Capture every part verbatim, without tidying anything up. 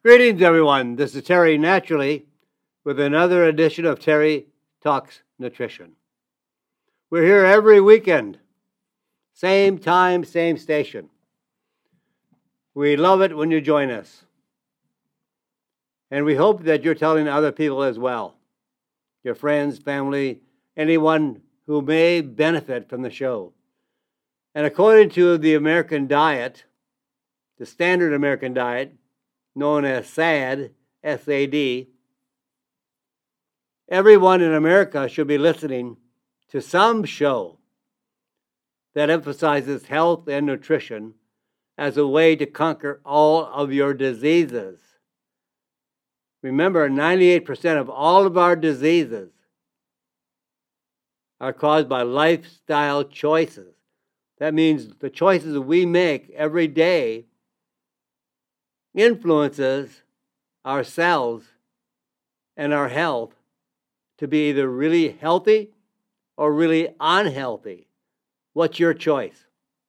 Greetings, everyone. This is Terry Naturally with another edition of Terry Talks Nutrition. We're here every weekend, same time, same station. We love it when you join us. And we hope that you're telling other people as well, your friends, family, anyone who may benefit from the show. And according to the American diet, the standard American diet, known as S A D, S A D, everyone in America should be listening to some show that emphasizes health and nutrition as a way to conquer all of your diseases. Remember, ninety-eight percent of all of our diseases are caused by lifestyle choices. That means the choices we make every day influences our cells and our health to be either really healthy or really unhealthy. What's your choice?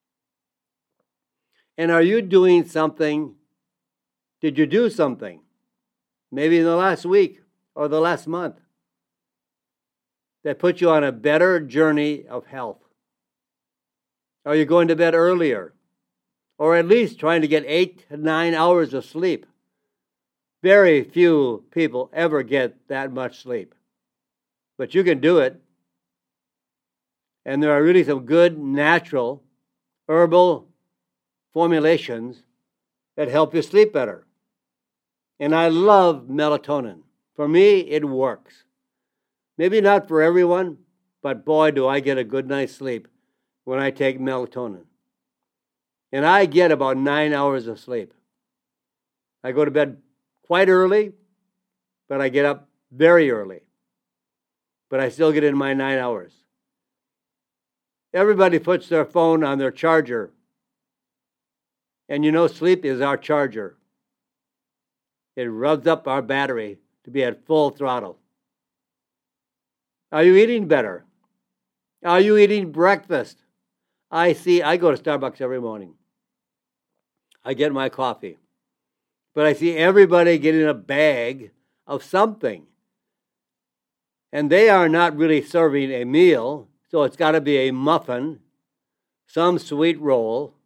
And are you doing something? Did you do something? Maybe in the last week or the last month that put you on a better journey of health? Are you going to bed earlier? Or at least trying to get eight to nine hours of sleep? Very few people ever get that much sleep. But you can do it. And there are really some good natural herbal formulations that help you sleep better. And I love melatonin. For me, it works. Maybe not for everyone, but boy, do I get a good night's sleep when I take melatonin. And I get about nine hours of sleep. I go to bed quite early, but I get up very early. But I still get in my nine hours. Everybody puts their phone on their charger. And you know, sleep is our charger. It revs up our battery to be at full throttle. Are you eating better? Are you eating breakfast? I see, I go to Starbucks every morning. I get my coffee. But I see everybody getting a bag of something. And they are not really serving a meal, so it's got to be a muffin, some sweet roll.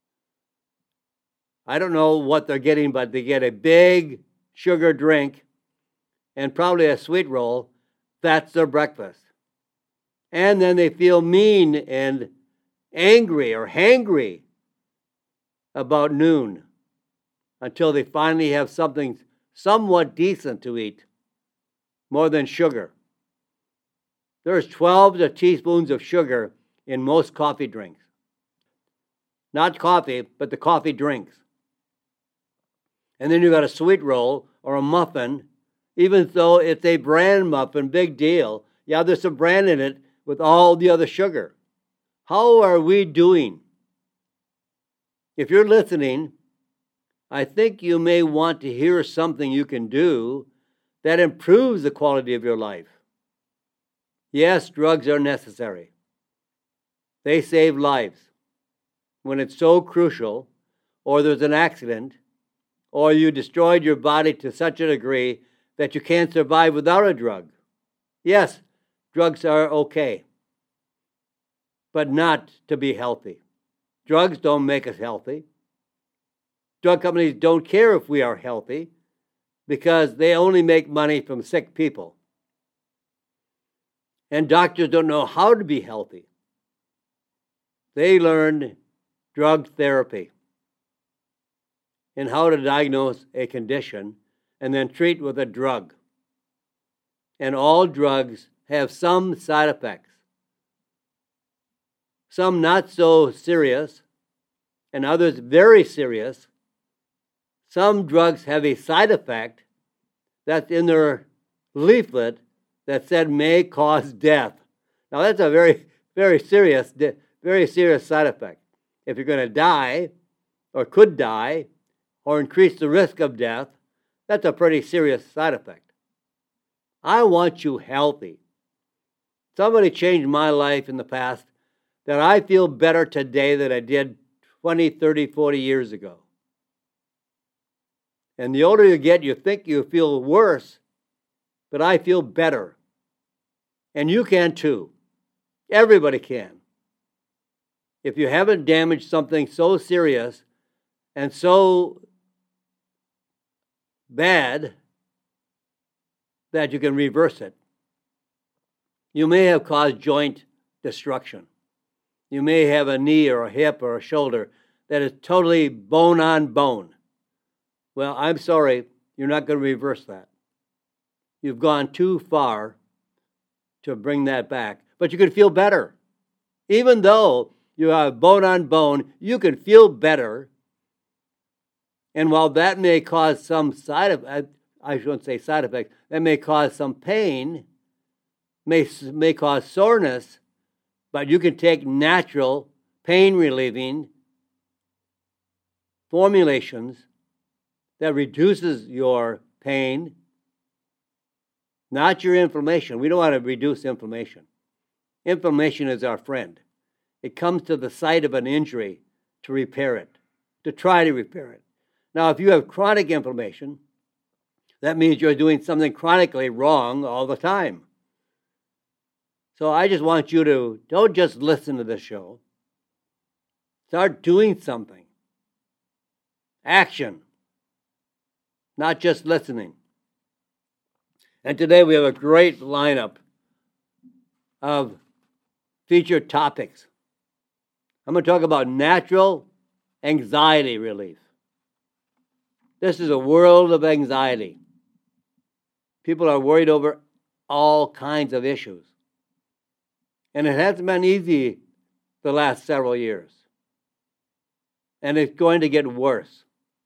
I don't know what they're getting, but they get a big sugar drink and probably a sweet roll. That's their breakfast. And then they feel mean and angry or hangry about noon until they finally have something somewhat decent to eat, more than sugar. There's twelve teaspoons of sugar in most coffee drinks. Not coffee, but the coffee drinks. And then you got a sweet roll or a muffin, even though it's a bran muffin, big deal. Yeah, there's some bran in it with all the other sugar. How are we doing? If you're listening, I think you may want to hear something you can do that improves the quality of your life. Yes, drugs are necessary. They save lives. When it's so crucial, or there's an accident, or you destroyed your body to such a degree that you can't survive without a drug. Yes, drugs are okay, but not to be healthy. Drugs don't make us healthy. Drug companies don't care if we are healthy because they only make money from sick people. And doctors don't know how to be healthy. They learn drug therapy and how to diagnose a condition and then treat with a drug. And all drugs have some side effects. Some not so serious, and others very serious. Some drugs have a side effect that's in their leaflet that said may cause death. Now that's a very, very serious, very serious side effect. If you're going to die, or could die, or increase the risk of death, that's a pretty serious side effect. I want you healthy. Somebody changed my life in the past that I feel better today than I did twenty, thirty, forty years ago. And the older you get, you think you feel worse, but I feel better. And you can too. Everybody can. If you haven't damaged something so serious and so bad that you can reverse it. You may have caused joint destruction. You may have a knee or a hip or a shoulder that is totally bone on bone. Well, I'm sorry, you're not going to reverse that. You've gone too far to bring that back. But you can feel better. Even though you have bone on bone, you can feel better. And while that may cause some side effects, I shouldn't say side effects, that may cause some pain, may, may cause soreness, but you can take natural pain relieving formulations that reduces your pain, not your inflammation. We don't want to reduce inflammation. Inflammation is our friend. It comes to the site of an injury to repair it, to try to repair it. Now, if you have chronic inflammation, that means you're doing something chronically wrong all the time. So I just want you to, don't just listen to this show. Start doing something. Action. Not just listening. And today we have a great lineup of featured topics. I'm going to talk about natural anxiety relief. This is a world of anxiety. People are worried over all kinds of issues. And it hasn't been easy the last several years. And it's going to get worse.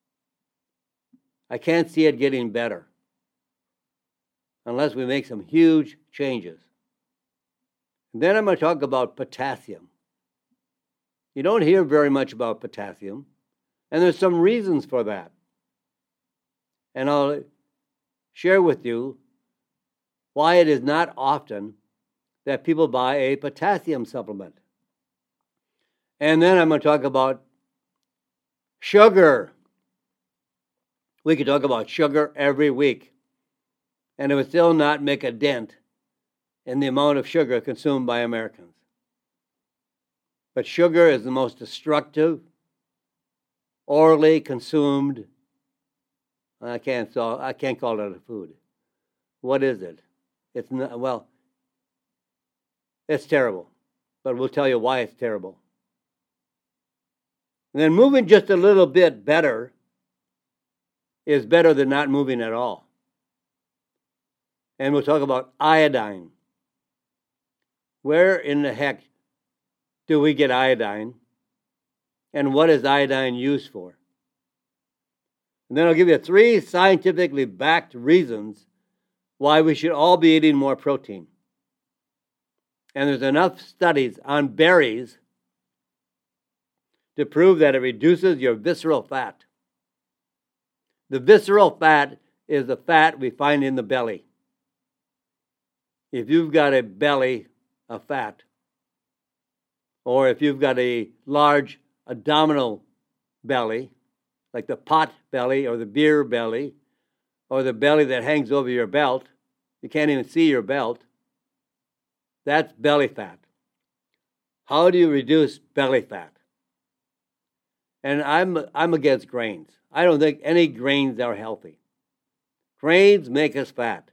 I can't see it getting better unless we make some huge changes. And then I'm going to talk about potassium. You don't hear very much about potassium, and there's some reasons for that. And I'll share with you why it is not often that people buy a potassium supplement. And then I'm going to talk about sugar. We could talk about sugar every week, and it would still not make a dent in the amount of sugar consumed by Americans. But sugar is the most destructive, orally consumed, I can't, I can't call it a food. What is it? It's not, well, it's terrible, but we'll tell you why it's terrible. And then moving just a little bit better is better than not moving at all. And we'll talk about iodine. Where in the heck do we get iodine? And what is iodine used for? And then I'll give you three scientifically backed reasons why we should all be eating more protein. And there's enough studies on berries to prove that it reduces your visceral fat. The visceral fat is the fat we find in the belly. If you've got a belly of fat, or if you've got a large abdominal belly, like the pot belly or the beer belly, or the belly that hangs over your belt, you can't even see your belt, that's belly fat. How do you reduce belly fat? And I'm, I'm against grains. I don't think any grains are healthy. Grains make us fat.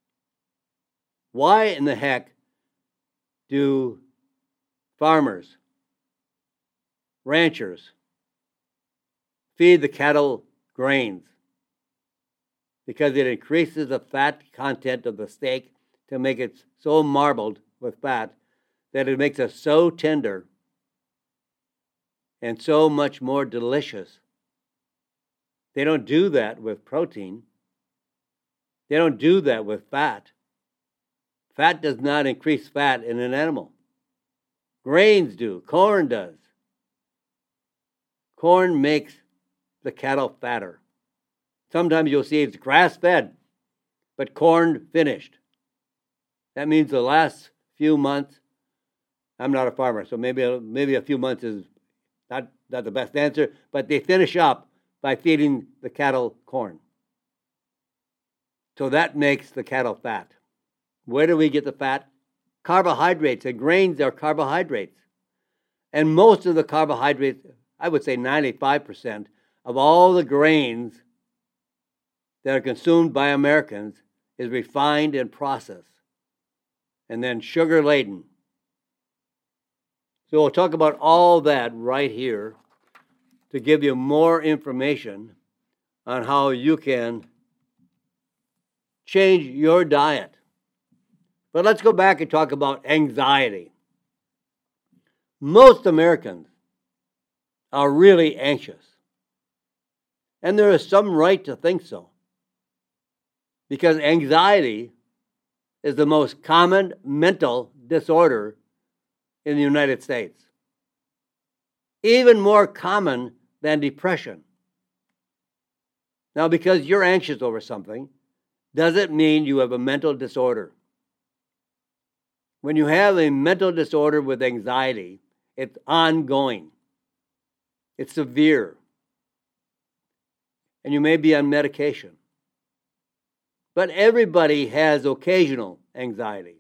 Why in the heck do farmers, ranchers, feed the cattle grains? Because it increases the fat content of the steak to make it so marbled with fat that it makes it so tender and so much more delicious. They don't do that with protein. They don't do that with fat. Fat does not increase fat in an animal. Grains do. Corn does. Corn makes the cattle fatter. Sometimes you'll see it's grass-fed, but corn finished. That means the last few months, I'm not a farmer, so maybe, maybe a few months is not, not the best answer, but they finish up by feeding the cattle corn. So that makes the cattle fat. Where do we get the fat? Carbohydrates. And grains are carbohydrates. And most of the carbohydrates, I would say ninety-five percent of all the grains that are consumed by Americans is refined and processed, and then sugar-laden. So we'll talk about all that right here to give you more information on how you can change your diet. But let's go back and talk about anxiety. Most Americans are really anxious, and there is some right to think so, because anxiety is the most common mental disorder in the United States, even more common than depression. Now, because you're anxious over something, doesn't mean you have a mental disorder. When you have a mental disorder with anxiety, it's ongoing. It's severe. And you may be on medication. But everybody has occasional anxiety.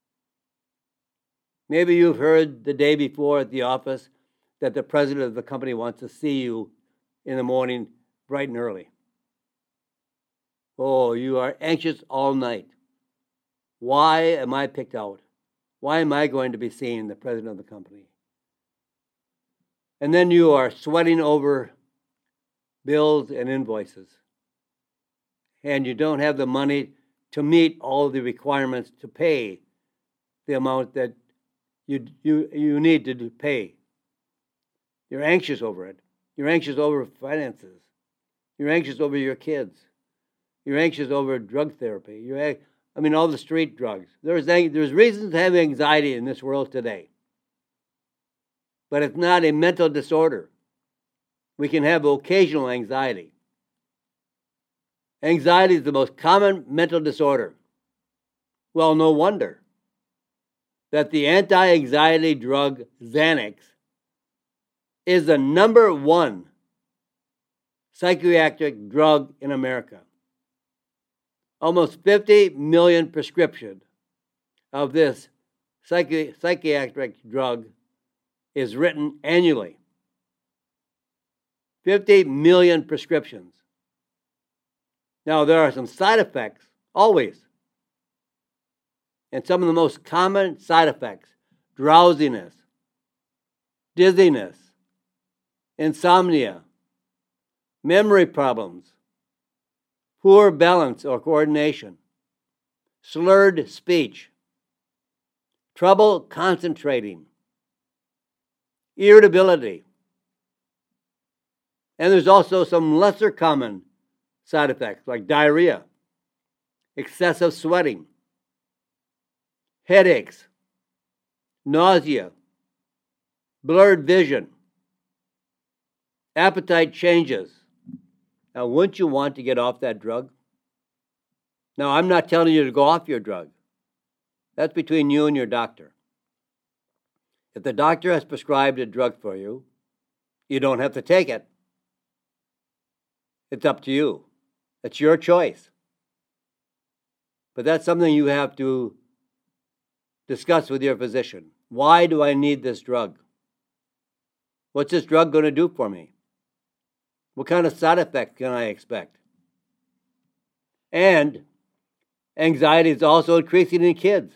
Maybe you've heard the day before at the office that the president of the company wants to see you in the morning bright and early. Oh, you are anxious all night. Why am I picked out? Why am I going to be seeing the president of the company? And then you are sweating over bills and invoices, and you don't have the money to meet all the requirements to pay the amount that you, you, you need to pay. You're anxious over it. You're anxious over finances. You're anxious over your kids. You're anxious over drug therapy. You're, I mean, all the street drugs. There's, there's reasons to have anxiety in this world today. But it's not a mental disorder. We can have occasional anxiety. Anxiety is the most common mental disorder. Well, no wonder that the anti-anxiety drug Xanax is the number one psychiatric drug in America. Almost fifty million prescriptions of this psychi- psychiatric drug is written annually. fifty million prescriptions. Now, there are some side effects, always. And some of the most common side effects: drowsiness, dizziness, insomnia, memory problems, poor balance or coordination, slurred speech, trouble concentrating, irritability. And there's also some lesser common side effects like diarrhea, excessive sweating, headaches, nausea, blurred vision, appetite changes. Now, wouldn't you want to get off that drug? Now, I'm not telling you to go off your drug. That's between you and your doctor. If the doctor has prescribed a drug for you, you don't have to take it. It's up to you. It's your choice. But that's something you have to discuss with your physician. Why do I need this drug? What's this drug going to do for me? What kind of side effects can I expect? And anxiety is also increasing in kids.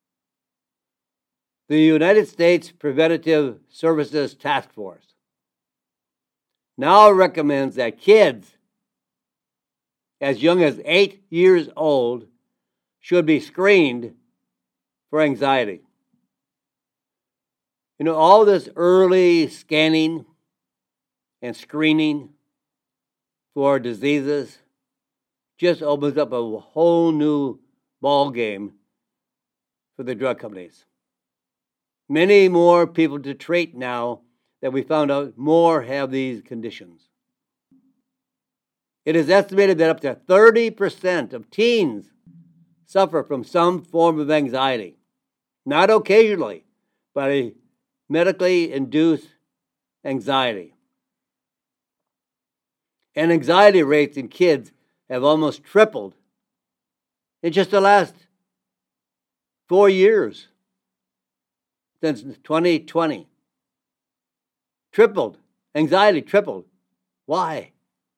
The United States Preventive Services Task Force now recommends that kids as young as eight years old should be screened for anxiety. You know, all this early scanning and screening for diseases just opens up a whole new ball game for the drug companies. Many more people to treat now that we found out more have these conditions. It is estimated that up to thirty percent of teens suffer from some form of anxiety, not occasionally, but a medically induced anxiety. And anxiety rates in kids have almost tripled in just the last four years, since twenty twenty. Tripled. Anxiety tripled. Why?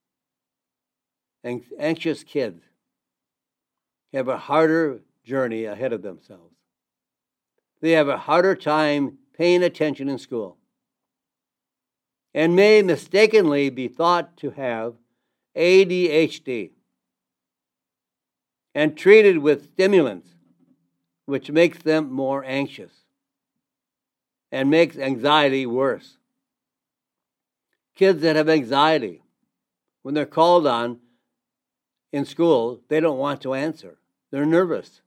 An- anxious kids have a harder journey ahead of themselves. They have a harder time paying attention in school and may mistakenly be thought to have A D H D and treated with stimulants, which makes them more anxious and makes anxiety worse. Kids that have anxiety, when they're called on in school, they don't want to answer. They're nervous.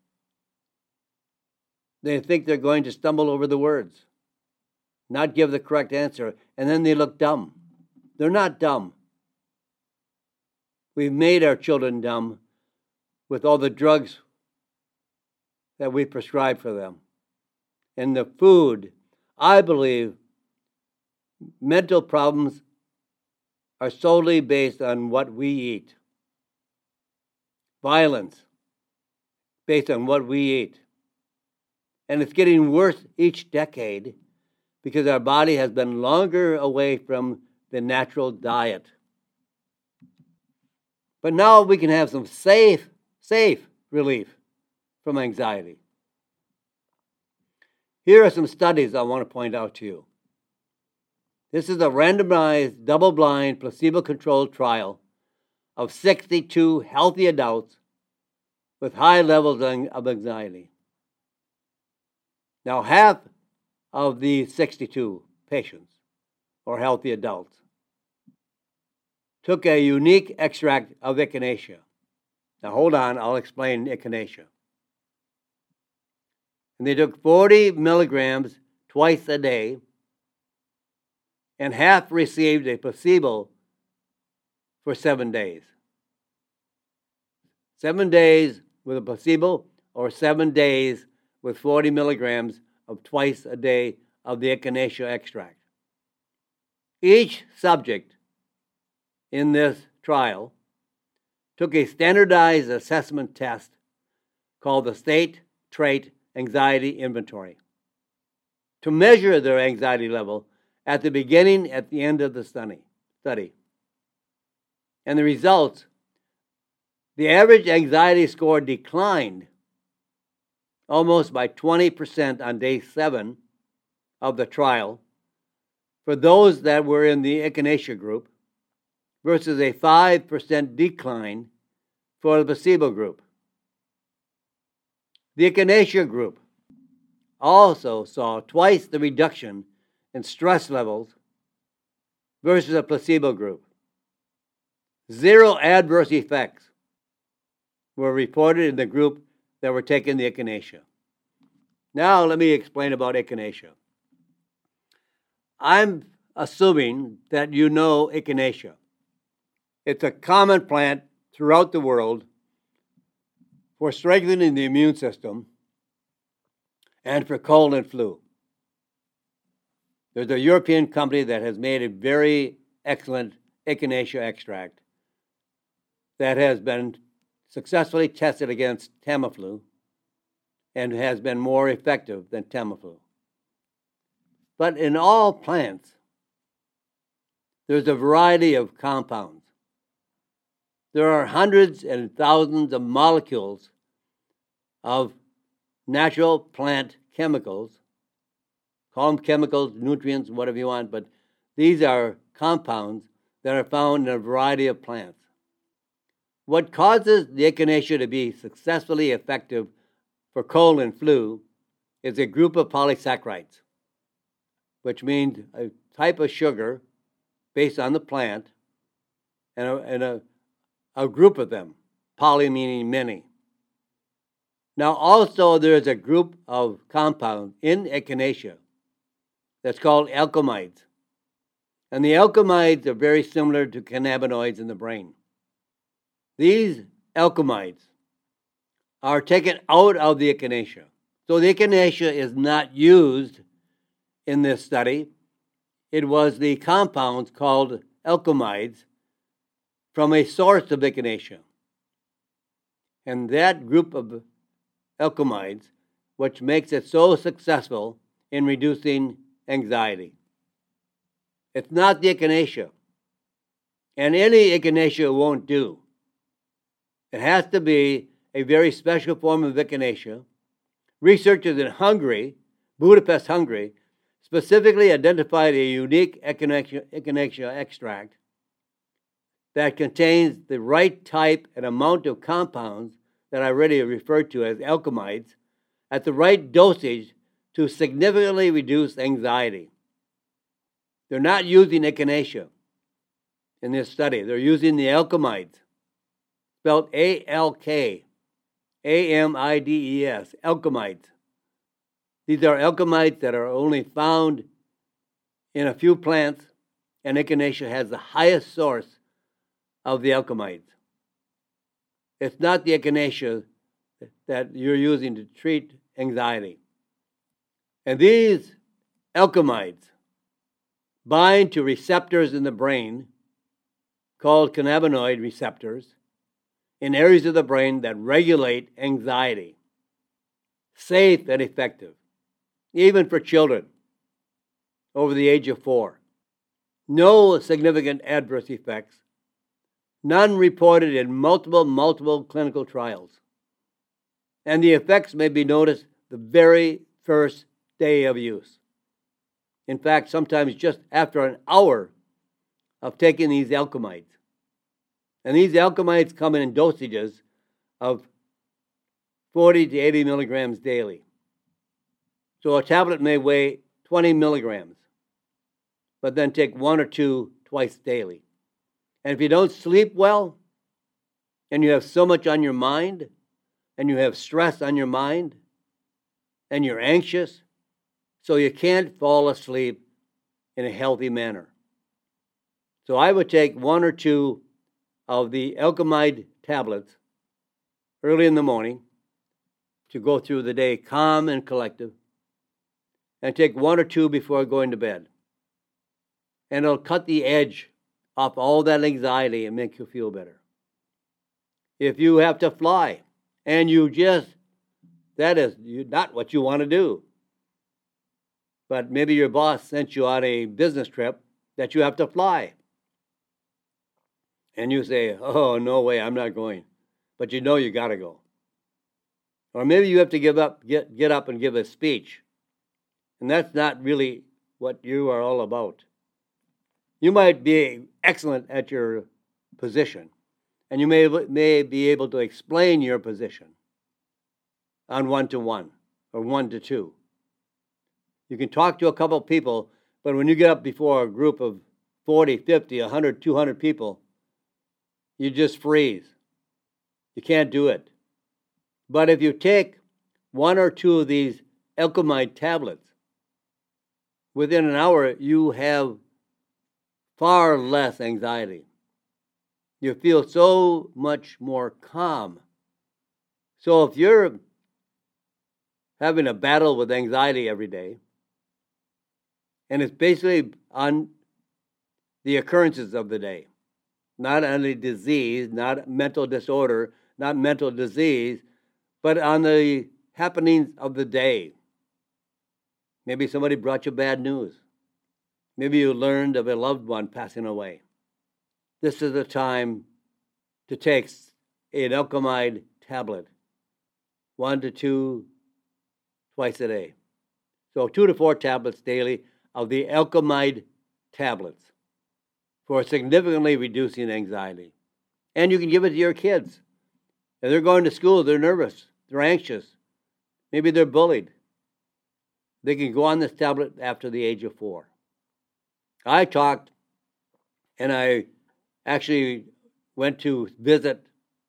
They think they're going to stumble over the words, not give the correct answer, and then they look dumb. They're not dumb. We've made our children dumb with all the drugs that we prescribe for them. And the food, I believe, mental problems are solely based on what we eat. Violence, based on what we eat. And it's getting worse each decade because our body has been longer away from the natural diet. But now we can have some safe, safe relief from anxiety. Here are some studies I want to point out to you. This is a randomized, double-blind, placebo-controlled trial of sixty-two healthy adults with high levels of anxiety. Now, half of the sixty-two patients, or healthy adults, took a unique extract of echinacea. Now, hold on, I'll explain echinacea. And they took forty milligrams twice a day, and half received a placebo for seven days. Seven days with a placebo, or seven days with forty milligrams of twice a day of the echinacea extract. Each subject in this trial took a standardized assessment test called the State Trait Anxiety Inventory to measure their anxiety level at the beginning, at the end of the study. And the results, the average anxiety score declined almost by twenty percent on day seven of the trial for those that were in the echinacea group versus a five percent decline for the placebo group. The echinacea group also saw twice the reduction in stress levels versus a placebo group. Zero adverse effects were reported in the group that were taking the echinacea. Now let me explain about echinacea. I'm assuming that you know echinacea. It's a common plant throughout the world for strengthening the immune system and for cold and flu. There's a European company that has made a very excellent echinacea extract that has been successfully tested against Tamiflu and has been more effective than Tamiflu. But in all plants, there's a variety of compounds. There are hundreds and thousands of molecules of natural plant chemicals. Call them chemicals, nutrients, whatever you want, but these are compounds that are found in a variety of plants. What causes the echinacea to be successfully effective for cold and flu is a group of polysaccharides, which means a type of sugar based on the plant, and a, and a, a group of them, poly meaning many. Now also there's a group of compounds in echinacea that's called alkaloids. And the alkaloids are very similar to cannabinoids in the brain. These alkaloids are taken out of the echinacea. So the echinacea is not used in this study. It was the compounds called alkaloids from a source of echinacea. And that group of alkaloids, which makes it so successful in reducing anxiety. It's not the echinacea. And any echinacea won't do. It has to be a very special form of echinacea. Researchers in Hungary, Budapest, Hungary, specifically identified a unique echinacea, echinacea extract that contains the right type and amount of compounds that I already referred to as alkaloids at the right dosage to significantly reduce anxiety. They're not using echinacea in this study. They're using the alkaloids, spelled A L K, A M I D E S, alkaloids. These are alkaloids that are only found in a few plants, and echinacea has the highest source of the alkaloids. It's not the echinacea that you're using to treat anxiety. And these alkaloids bind to receptors in the brain called cannabinoid receptors in areas of the brain that regulate anxiety. Safe and effective, even for children over the age of four. No significant adverse effects. None reported in multiple, multiple clinical trials. And the effects may be noticed the very first day of use. In fact, sometimes just after an hour of taking these alkaloids. And these alkaloids come in dosages of forty to eighty milligrams daily. So a tablet may weigh twenty milligrams, but then take one or two twice daily. And if you don't sleep well, and you have so much on your mind, and you have stress on your mind, and you're anxious, so you can't fall asleep in a healthy manner. So I would take one or two of the alkaloid tablets early in the morning to go through the day calm and collective, and take one or two before going to bed. And it'll cut the edge off all that anxiety and make you feel better. If you have to fly and you just, that is not what you want to do, but maybe your boss sent you on a business trip that you have to fly. And you say, oh, no way, I'm not going. But you know you got to go. Or maybe you have to give up, get, get up and give a speech. And that's not really what you are all about. You might be excellent at your position, and you may, may be able to explain your position on one-to-one or one-to-two. You can talk to a couple of people, but when you get up before a group of forty, fifty, one hundred, two hundred people, you just freeze. You can't do it. But if you take one or two of these alkaloid tablets, within an hour you have far less anxiety. You feel so much more calm. So if you're having a battle with anxiety every day, and it's basically on the occurrences of the day, not on a disease, not mental disorder, not mental disease, but on the happenings of the day. Maybe somebody brought you bad news. Maybe you learned of a loved one passing away. This is the time to take an alkaloid tablet, one to two twice a day. So two to four tablets daily of the alkaloid tablets for significantly reducing anxiety. And you can give it to your kids. If they're going to school, they're nervous, they're anxious, maybe they're bullied. They can go on this tablet after the age of four. I talked, and I actually went to visit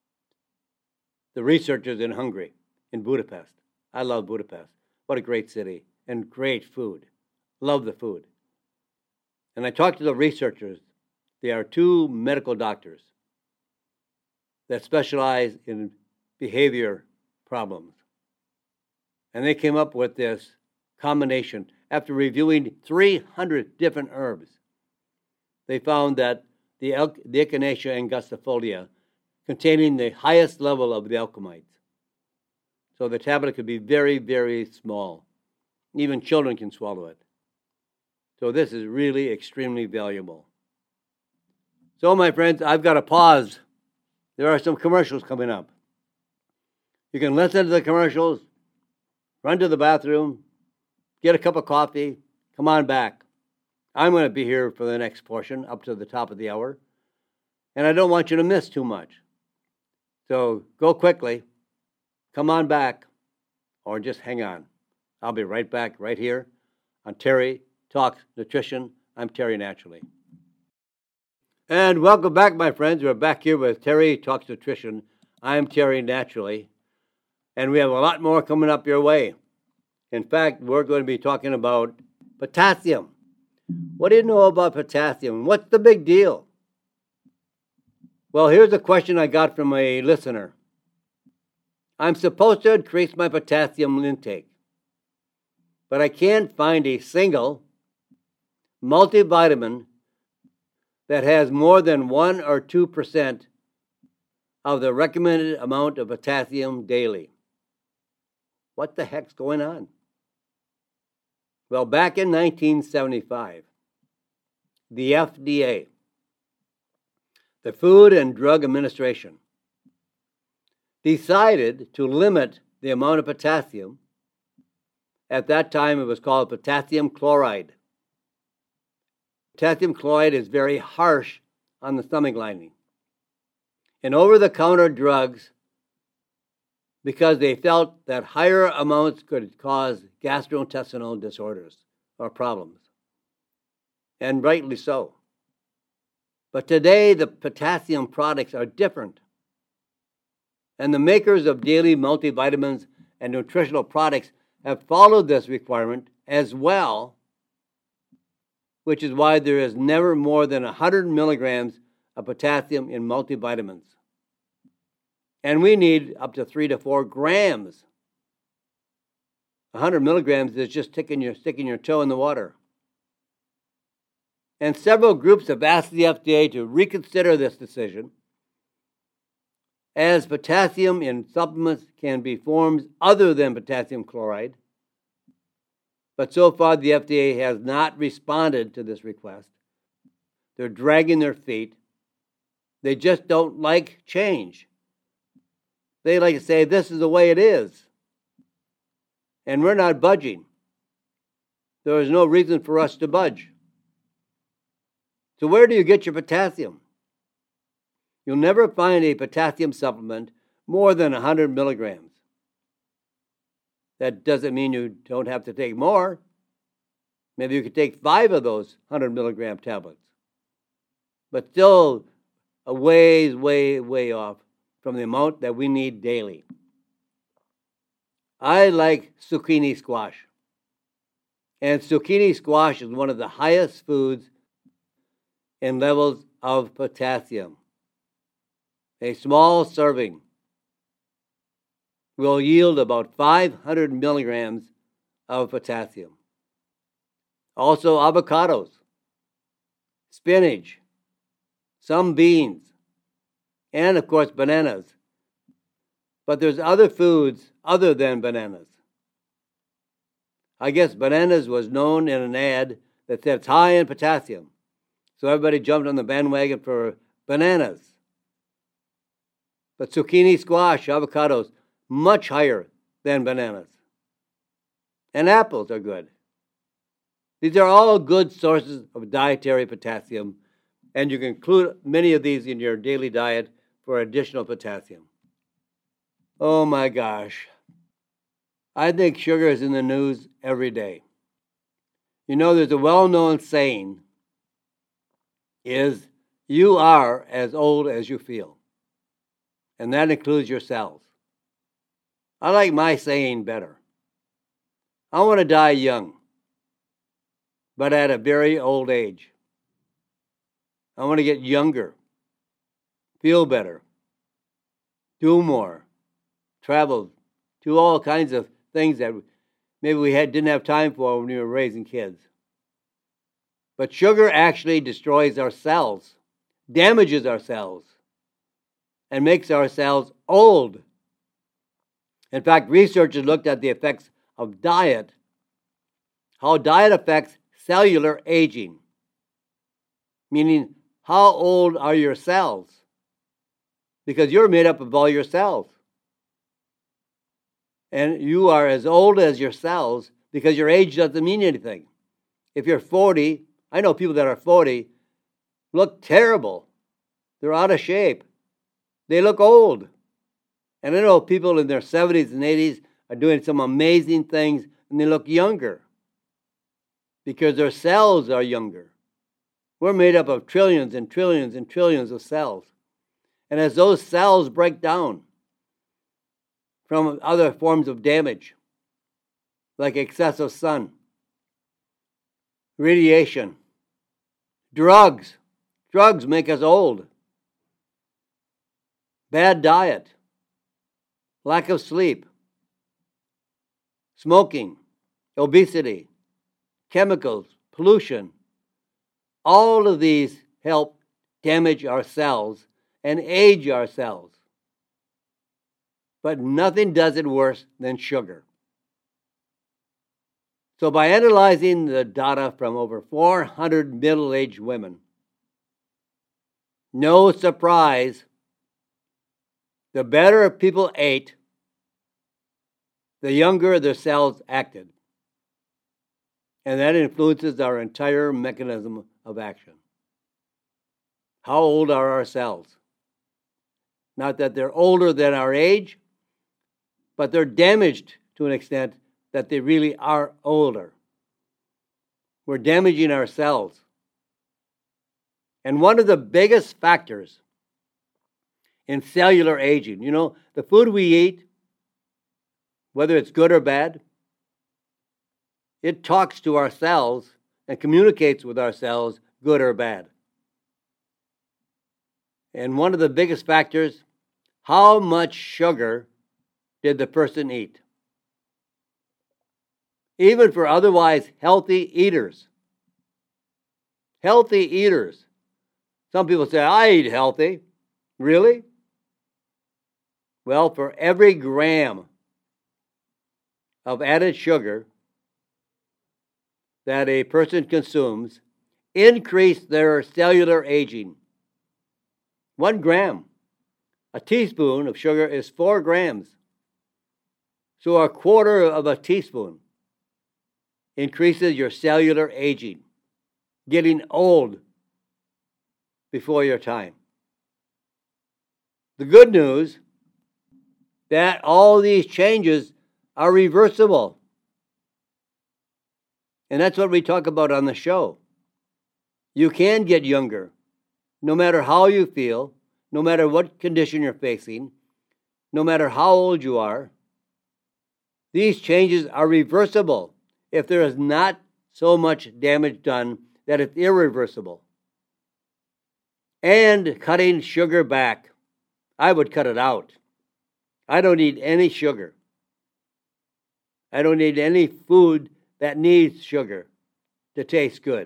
the researchers in Hungary, in Budapest. I love Budapest. What a great city, and great food. Love the food. And I talked to the researchers. They are two medical doctors that specialize in behavior problems. And they came up with this combination. After reviewing three hundred different herbs, they found that the, the Echinacea angustifolia containing the highest level of the alkamides. So the tablet could be very, very small. Even children can swallow it. So this is really extremely valuable. So my friends, I've got to pause. There are some commercials coming up. You can listen to the commercials, run to the bathroom, get a cup of coffee, come on back. I'm going to be here for the next portion up to the top of the hour. And I don't want you to miss too much. So go quickly, come on back, or just hang on. I'll be right back right here on Terry Talks Nutrition. I'm Terry Naturally. And welcome back, my friends. We're back here with Terry Talks Nutrition. I'm Terry Naturally. And we have a lot more coming up your way. In fact, we're going to be talking about potassium. What do you know about potassium? What's the big deal? Well, here's a question I got from a listener. I'm supposed to increase my potassium intake, but I can't find a single multivitamin that has more than one or two percent of the recommended amount of potassium daily. What the heck's going on? Well, back in nineteen seventy-five, the F D A, the Food and Drug Administration, decided to limit the amount of potassium. At that time, it was called potassium chloride. Potassium chloride is very harsh on the stomach lining. And over-the-counter drugs, because they felt that higher amounts could cause gastrointestinal disorders or problems. And rightly so. But today, the potassium products are different. And the makers of daily multivitamins and nutritional products have followed this requirement as well, which is why there is never more than one hundred milligrams of potassium in multivitamins. And we need up to three to four grams. one hundred milligrams is just sticking your, sticking your toe in the water. And several groups have asked the F D A to reconsider this decision, as potassium in supplements can be forms other than potassium chloride. But so far, the F D A has not responded to this request. They're dragging their feet. They just don't like change. They like to say, this is the way it is. And we're not budging. There is no reason for us to budge. So where do you get your potassium? You'll never find a potassium supplement more than one hundred milligrams. That doesn't mean you don't have to take more. Maybe you could take five of those one hundred milligram tablets. But still a ways, way, way off from the amount that we need daily. I like zucchini squash. And zucchini squash is one of the highest foods in levels of potassium. A small serving will yield about five hundred milligrams of potassium. Also avocados, spinach, some beans, and of course bananas. But there's other foods other than bananas. I guess bananas was known in an ad that said it's high in potassium. So everybody jumped on the bandwagon for bananas. But zucchini, squash, avocados, much higher than bananas. And apples are good. These are all good sources of dietary potassium, and you can include many of these in your daily diet for additional potassium. Oh my gosh. I think sugar is in the news every day. You know, there's a well-known saying is, you are as old as you feel. And that includes your cells. I like my saying better. I want to die young, but at a very old age. I want to get younger, feel better, do more, travel, do all kinds of things that maybe we had, didn't have time for when we were raising kids. But sugar actually destroys our cells, damages our cells, and makes our cells old. In fact, researchers looked at the effects of diet, how diet affects cellular aging, meaning how old are your cells? Because you're made up of all your cells. And you are as old as your cells because your age doesn't mean anything. If you're forty, I know people that are forty look terrible. They're out of shape. They look old. And I know people in their seventies and eighties are doing some amazing things and they look younger because their cells are younger. We're made up of trillions and trillions and trillions of cells. And as those cells break down from other forms of damage, like excessive sun, radiation, drugs, drugs make us old, bad diet, lack of sleep, smoking, obesity, chemicals, pollution, all of these help damage our cells and age our cells. But nothing does it worse than sugar. So by analyzing the data from over four hundred middle-aged women, no surprise, the better people ate, the younger their cells acted. And that influences our entire mechanism of action. How old are our cells? Not that they're older than our age, but they're damaged to an extent that they really are older. We're damaging our cells. And one of the biggest factors in cellular aging, you know, the food we eat, whether it's good or bad, it talks to our cells and communicates with our cells, good or bad. And one of the biggest factors, how much sugar did the person eat? Even for otherwise healthy eaters. Healthy eaters. Some people say, I eat healthy. Really? Well, for every gram of added sugar that a person consumes, increase their cellular aging. One gram. A teaspoon of sugar is four grams. So a quarter of a teaspoon increases your cellular aging, getting old before your time. The good news that all these changes are reversible. And that's what we talk about on the show. You can get younger, no matter how you feel, no matter what condition you're facing, no matter how old you are. These changes are reversible if there is not so much damage done that it's irreversible. And cutting sugar back. I would cut it out. I don't need any sugar. I don't need any food that needs sugar to taste good.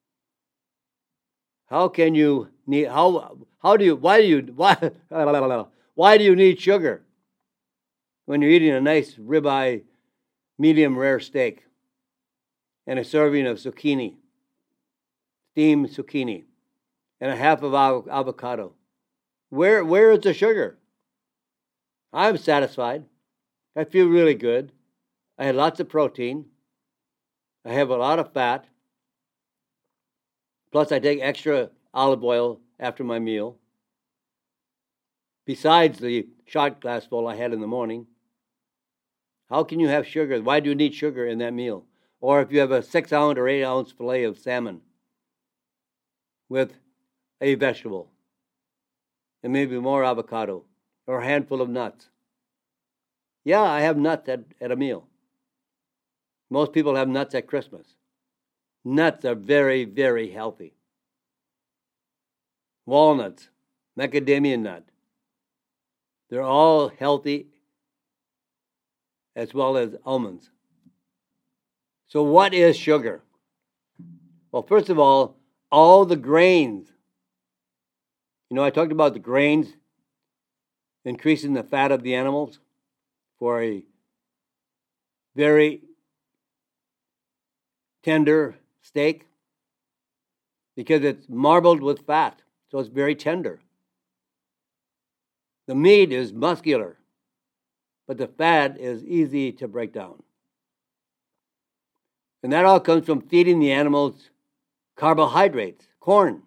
How can you need, how, how do you, why do you, why, why do you need sugar when you're eating a nice ribeye, medium rare steak and a serving of zucchini, steamed zucchini, and a half of avocado? Where, where is the sugar? I'm satisfied. I feel really good. I had lots of protein. I have a lot of fat. Plus, I take extra olive oil after my meal, besides the shot glass full I had in the morning. How can you have sugar? Why do you need sugar in that meal? Or if you have a six ounce or eight ounce fillet of salmon with a vegetable and maybe more avocado or a handful of nuts. Yeah, I have nuts at, at a meal. Most people have nuts at Christmas. Nuts are very, very healthy. Walnuts, macadamia nut, they're all healthy, as well as almonds. So what is sugar? Well, first of all, all the grains. You know, I talked about the grains increasing the fat of the animals for a very tender steak because it's marbled with fat, so it's very tender. The meat is muscular, but the fat is easy to break down. And that all comes from feeding the animals carbohydrates, corn.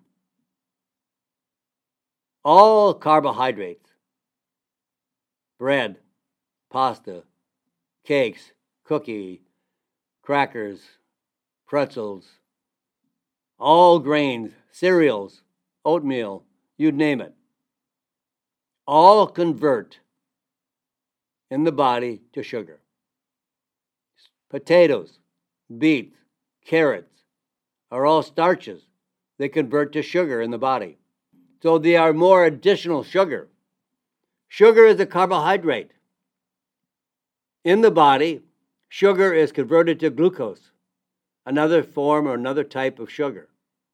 All carbohydrates, bread, pasta, cakes, cookie, crackers, pretzels, all grains, cereals, oatmeal, you name it, all convert in the body to sugar. Potatoes, beets, carrots are all starches. They convert to sugar in the body. So they are more additional sugar. Sugar is a carbohydrate. In the body, sugar is converted to glucose, another form or another type of sugar.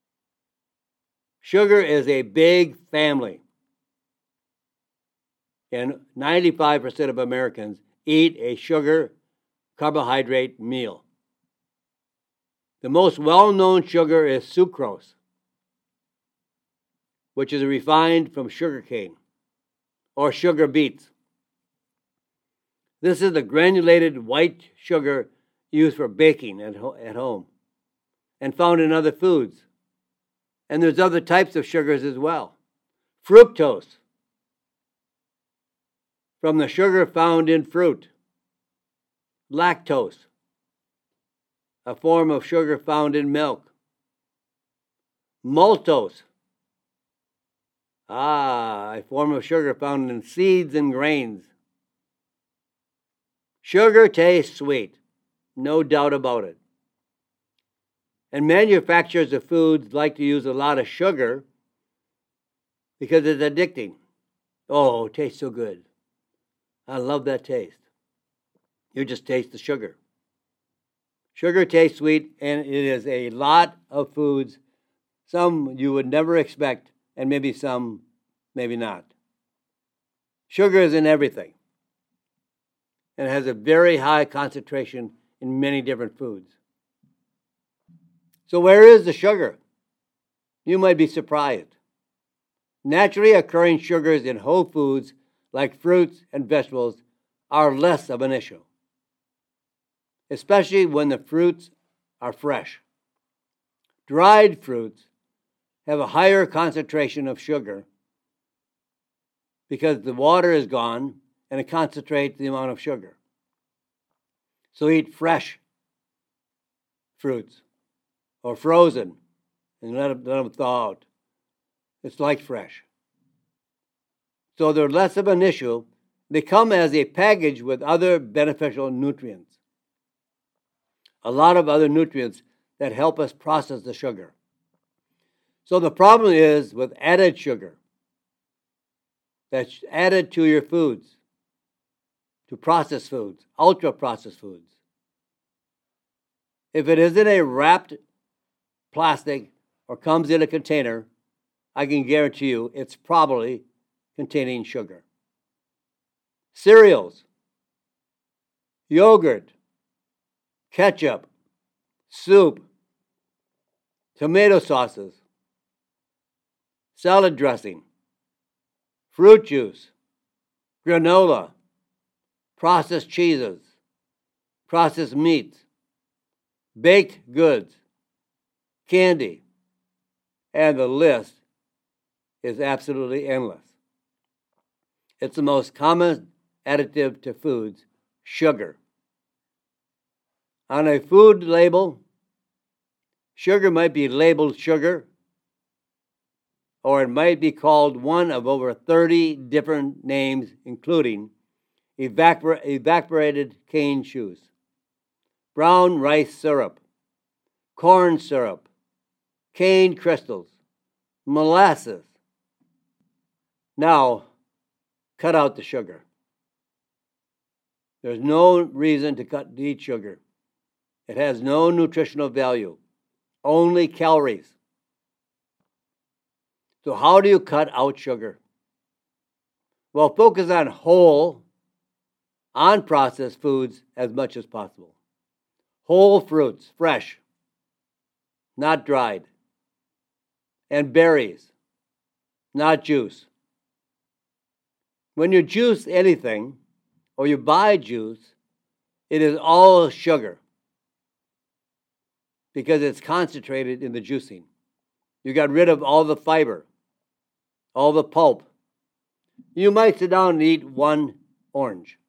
Sugar is a big family. And ninety-five percent of Americans eat a sugar carbohydrate meal. The most well-known sugar is sucrose, which is refined from sugarcane or sugar beets. This is the granulated white sugar used for baking at, ho- at home and found in other foods. And there's other types of sugars as well. Fructose, from the sugar found in fruit. Lactose, a form of sugar found in milk. Maltose, ah, a form of sugar found in seeds and grains. Sugar tastes sweet, no doubt about it. And manufacturers of foods like to use a lot of sugar because it's addicting. Oh, it tastes so good. I love that taste. You just taste the sugar. Sugar tastes sweet, and it is a lot of foods. Some you would never expect, and maybe some, maybe not. Sugar is in everything, and has a very high concentration in many different foods. So where is the sugar? You might be surprised. Naturally occurring sugars in whole foods like fruits and vegetables are less of an issue, especially when the fruits are fresh. Dried fruits have a higher concentration of sugar because the water is gone and it concentrates the amount of sugar. So eat fresh fruits or frozen and let them, let them thaw out. It's like fresh. So they're less of an issue. They come as a package with other beneficial nutrients. A lot of other nutrients that help us process the sugar. So the problem is with added sugar that's added to your foods, to processed foods, ultra-processed foods. If it isn't a wrapped plastic or comes in a container, I can guarantee you it's probably containing sugar. Cereals, yogurt, ketchup, soup, tomato sauces, salad dressing, fruit juice, granola, processed cheeses, processed meats, baked goods, candy, and the list is absolutely endless. It's the most common additive to foods, sugar. On a food label, sugar might be labeled sugar, or it might be called one of over thirty different names, including evapor- evaporated cane juice, brown rice syrup, corn syrup, cane crystals, molasses. Now, cut out the sugar. There's no reason to cut to eat sugar. It has no nutritional value, only calories. So how do you cut out sugar? Well, focus on whole, unprocessed foods as much as possible. Whole fruits, fresh, not dried. And berries, not juice. When you juice anything, or you buy juice, it is all sugar because it's concentrated in the juicing. You got rid of all the fiber, all the pulp. You might sit down and eat one orange.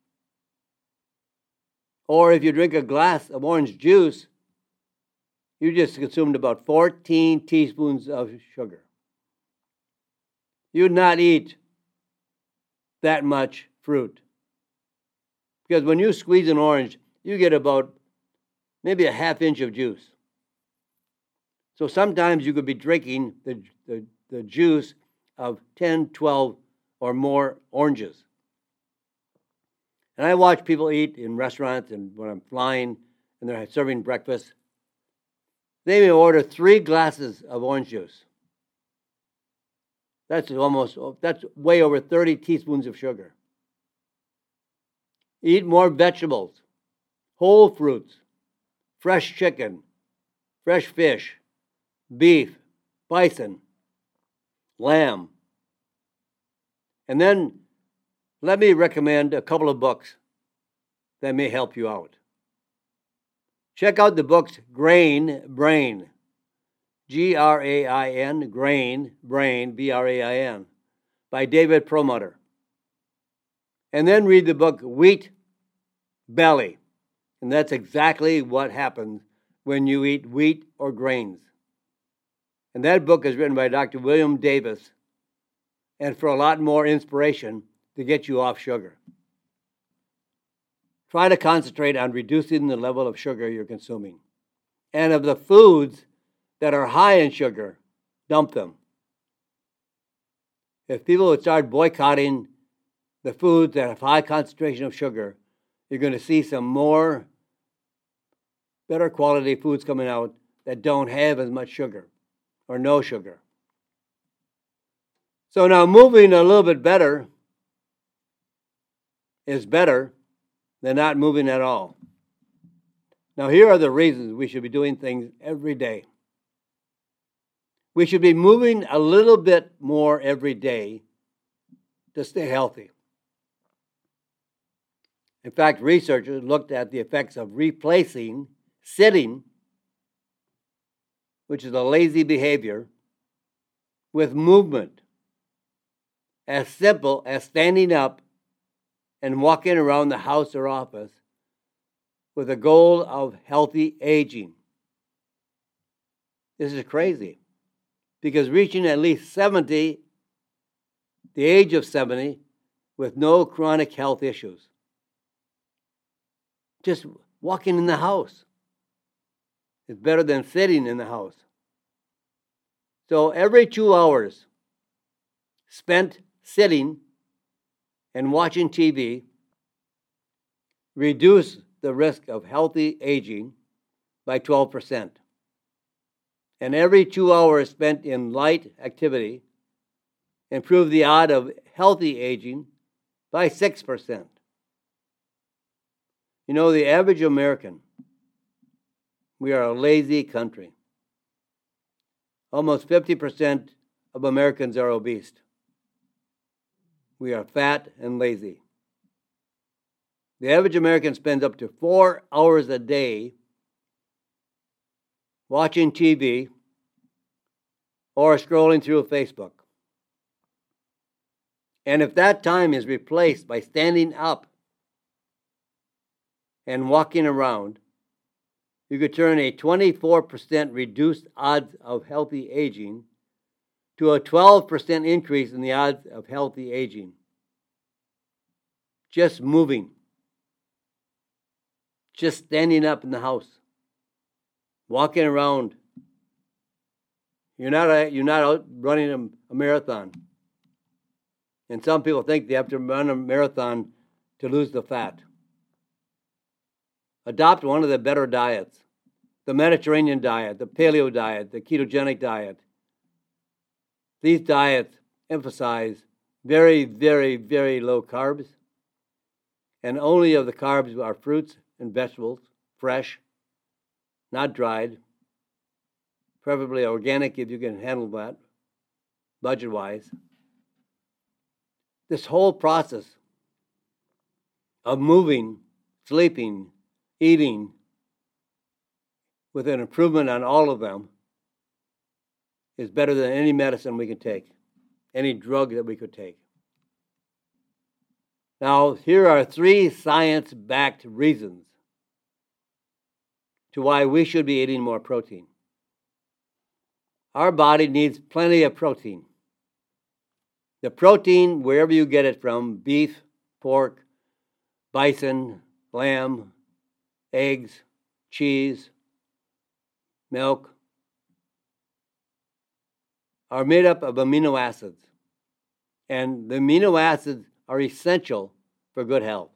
Or if you drink a glass of orange juice, you just consumed about fourteen teaspoons of sugar. You'd not eat that much fruit. Because when you squeeze an orange, you get about maybe a half inch of juice. So sometimes you could be drinking the, the, the juice of ten, twelve or more oranges. And I watch people eat in restaurants and when I'm flying and they're serving breakfast. They may order three glasses of orange juice. That's almost, that's way over thirty teaspoons of sugar. Eat more vegetables, whole fruits, fresh chicken, fresh fish, beef, bison, lamb. And then let me recommend a couple of books that may help you out. Check out the books Grain Brain, G R A I N, Grain Brain, B R A I N, by David Perlmutter. And then read the book Wheat Belly. And that's exactly what happens when you eat wheat or grains. And that book is written by Doctor William Davis, and for a lot more inspiration to get you off sugar. Try to concentrate on reducing the level of sugar you're consuming. And of the foods that are high in sugar, dump them. If people would start boycotting the foods that have high concentration of sugar, you're going to see some more better quality foods coming out that don't have as much sugar or no sugar. So now moving a little bit better is better than not moving at all. Now here are the reasons we should be doing things every day. We should be moving a little bit more every day to stay healthy. In fact, researchers looked at the effects of replacing sitting, which is a lazy behavior, with movement, as simple as standing up and walking around the house or office with a goal of healthy aging. This is crazy, because reaching at least seventy, the age of seventy, with no chronic health issues. Just walking in the house is better than sitting in the house. So every two hours spent sitting and watching T V reduce the risk of healthy aging by twelve percent. And every two hours spent in light activity improve the odds of healthy aging by six percent. You know, the average American, we are a lazy country. Almost fifty percent of Americans are obese. We are fat and lazy. The average American spends up to four hours a day watching T V or scrolling through Facebook. And if that time is replaced by standing up and walking around, you could turn a twenty-four percent reduced odds of healthy aging to a twelve percent increase in the odds of healthy aging. Just moving. Just standing up in the house. Walking around. You're not, a, you're not out running a, a marathon. And some people think they have to run a marathon to lose the fat. Adopt one of the better diets. The Mediterranean diet, the paleo diet, the ketogenic diet. These diets emphasize very, very, very low carbs, and only of the carbs are fruits and vegetables, fresh, not dried, preferably organic if you can handle that, budget-wise. This whole process of moving, sleeping, eating, with an improvement on all of them, is better than any medicine we can take, any drug that we could take. Now, here are three science-backed reasons to why we should be eating more protein. Our body needs plenty of protein. The protein, wherever you get it from, beef, pork, bison, lamb, eggs, cheese, milk, are made up of amino acids. And the amino acids are essential for good health.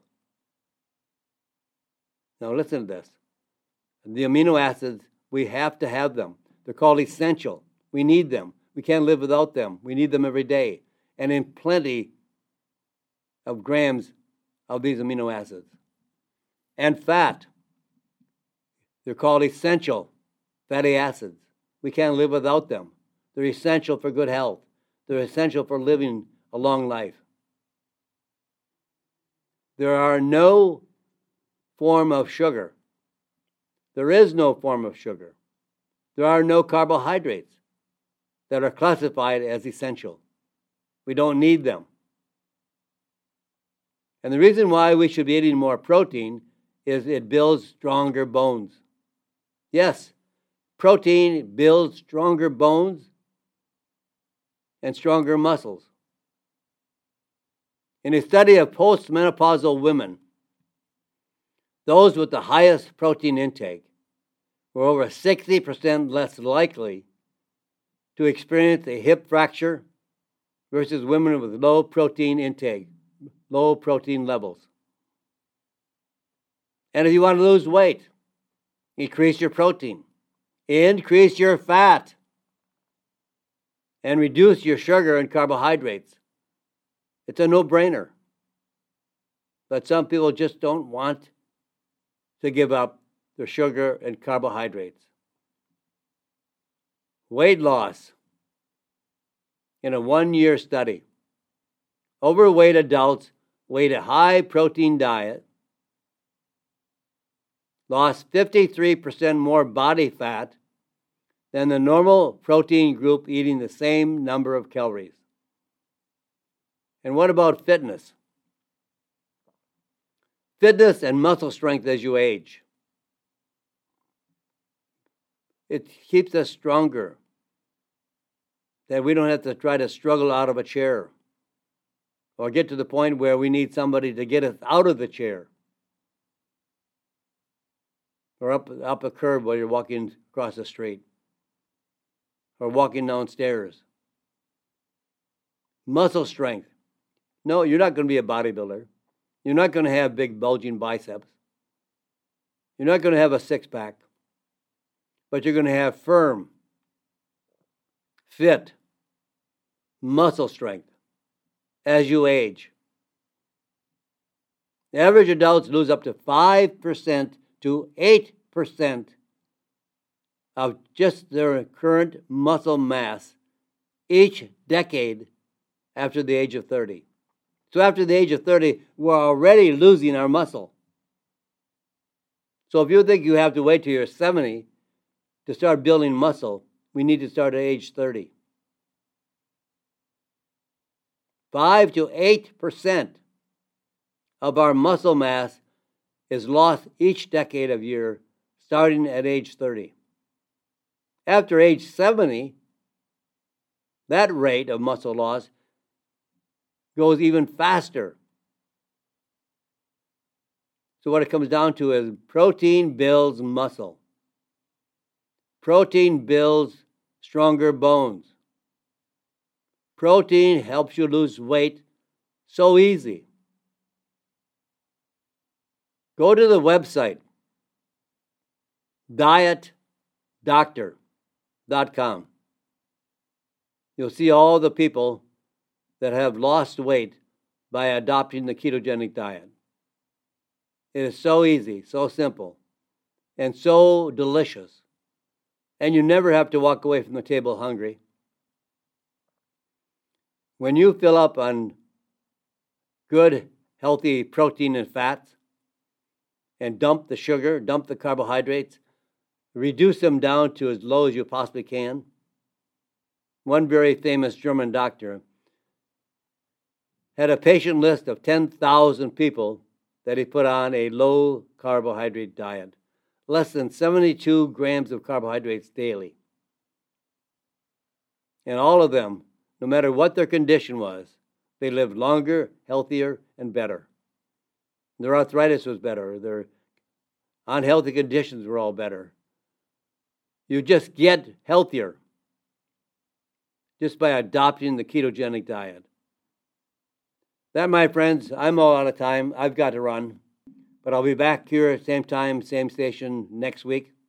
Now listen to this. The amino acids, we have to have them. They're called essential. We need them. We can't live without them. We need them every day. And in plenty of grams of these amino acids. And fat. They're called essential fatty acids. We can't live without them. They're essential for good health. They're essential for living a long life. There are no form of sugar. There is no form of sugar. There are no carbohydrates that are classified as essential. We don't need them. And the reason why we should be eating more protein is it builds stronger bones. Yes, protein builds stronger bones and stronger muscles. In a study of postmenopausal women, those with the highest protein intake were over sixty percent less likely to experience a hip fracture versus women with low protein intake, low protein levels. And if you want to lose weight, increase your protein, increase your fat, and reduce your sugar and carbohydrates. It's a no-brainer. But some people just don't want to give up their sugar and carbohydrates. Weight loss. In a one-year study, overweight adults who ate a high-protein diet lost fifty-three percent more body fat than the normal protein group eating the same number of calories. And what about fitness? Fitness and muscle strength as you age. It keeps us stronger, that we don't have to try to struggle out of a chair or get to the point where we need somebody to get us out of the chair or up, up a curb while you're walking across the street or walking downstairs. Muscle strength. No, you're not going to be a bodybuilder. You're not going to have big bulging biceps. You're not going to have a six-pack. But you're going to have firm, fit, muscle strength as you age. Average adults lose up to five percent to eight percent of just their current muscle mass each decade after the age of thirty. So after the age of thirty, we're already losing our muscle. So if you think you have to wait till you're seventy to start building muscle, we need to start at age thirty. five to eight percent of our muscle mass is lost each decade of year, starting at age thirty. After age seventy, that rate of muscle loss goes even faster. So what it comes down to is protein builds muscle. Protein builds stronger bones. Protein helps you lose weight so easy. Go to the website, diet doctor dot com. You'll see all the people that have lost weight by adopting the ketogenic diet. It is so easy, so simple, and so delicious. And you never have to walk away from the table hungry. When you fill up on good, healthy protein and fats, and dump the sugar, dump the carbohydrates, reduce them down to as low as you possibly can. One very famous German doctor had a patient list of ten thousand people that he put on a low carbohydrate diet, less than seventy-two grams of carbohydrates daily. And all of them, no matter what their condition was, they lived longer, healthier, and better. Their arthritis was better. Their unhealthy conditions were all better. You just get healthier just by adopting the ketogenic diet. That, my friends, I'm all out of time. I've got to run. But I'll be back here at same time, same station next week.